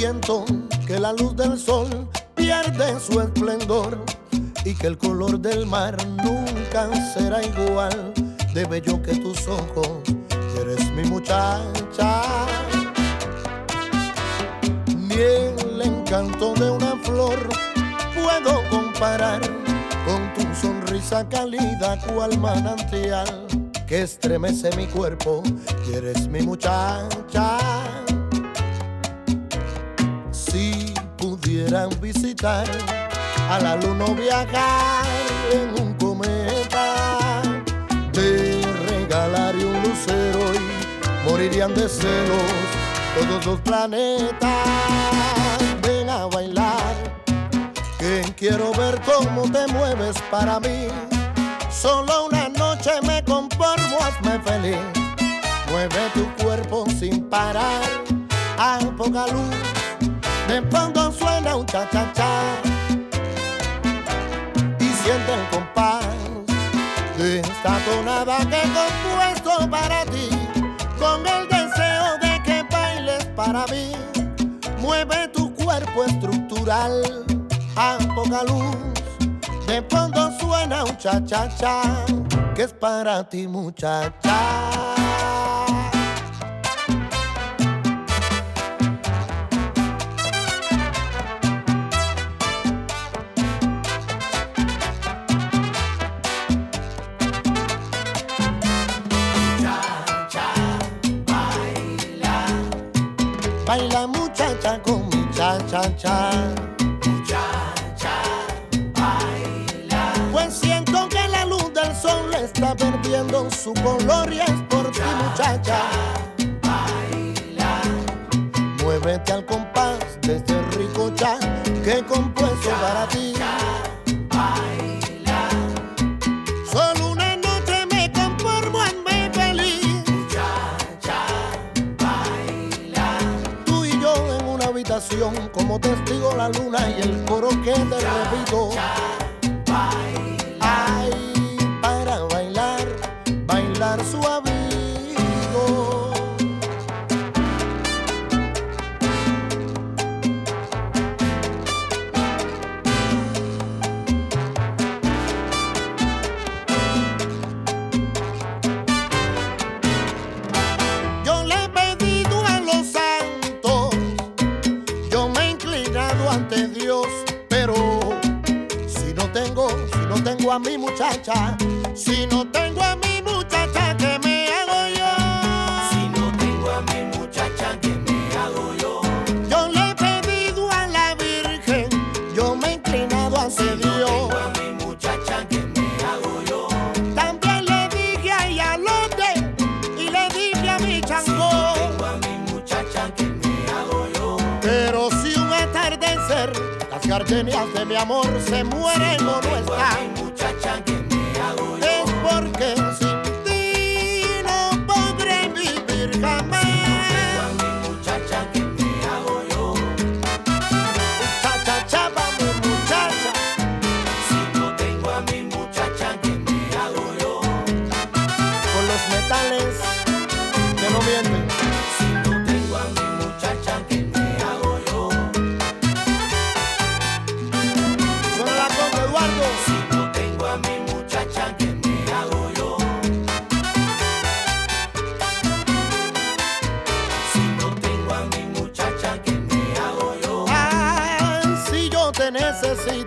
Siento que la luz del sol pierde su esplendor y que el color del mar nunca será igual de bello que tus ojos. Eres mi muchacha, ni el encanto de una flor puedo comparar con tu sonrisa cálida cual manantial que estremece mi cuerpo. Y eres mi muchacha. Si pudieran visitar a la luna o viajar en un cometa, te regalaría un lucero y morirían de celos todos los planetas. Ven a bailar, que quiero ver cómo te mueves para mí. Solo una noche me conformo, hazme feliz. Mueve tu cuerpo sin parar, a poca luz. De fondo suena un cha-cha-cha y siente el compás de esta tonada que he compuesto para ti, con el deseo de que bailes para mí. Mueve tu cuerpo estructural a poca luz. De fondo suena un cha-cha-cha que es para ti, muchacha. Baila muchacha con mi cha-cha-cha. Muchacha, baila. Pues siento que la luz del sol está perdiendo su color y es por ti, muchacha. Baila. Muévete al compás de este rico cha que he compuesto para ti. Baila. Solo una noche me conformo, hazme feliz. Muchacha, baila. Tú y yo en una habitación, como testigo la luna y el coro que te repito. Ay, para bailar, bailar suavito. Yo le he pedido a los santos, yo me he inclinado ante Dios, pero si no tengo a mi muchacha, si no tengo a mi muchacha, ¿qué me hago yo? Si no tengo a mi muchacha, ¿qué me hago yo? Yo le he pedido a la Virgen, yo me he inclinado ante Si no Dios. tengo a mi muchacha, ¿qué me hago yo? También le dije a Yalote y le dije a mi Si Changó. no tengo a mi muchacha, ¿qué me hago yo? Pero si un atardecer las gardenias de mi amor se mueren o no Tengo a están, mi muchacha, ¿qué me hago yo? es porque sin ti no podré vivir jamás. Tengo a mi muchacha, ¿qué me hago yo? Cha-cha-cha, vamos muchacha. Si no tengo a mi muchacha, ¿qué me hago yo? Con los metales que no mienten. Si no tengo a mi muchacha, ¿qué me hago yo? Suena la con Eduardo. Si no tengo a mi muchacha, ¿qué me hago yo? Si no tengo a mi muchacha, ¿qué me hago yo? Ah, si yo te necesito.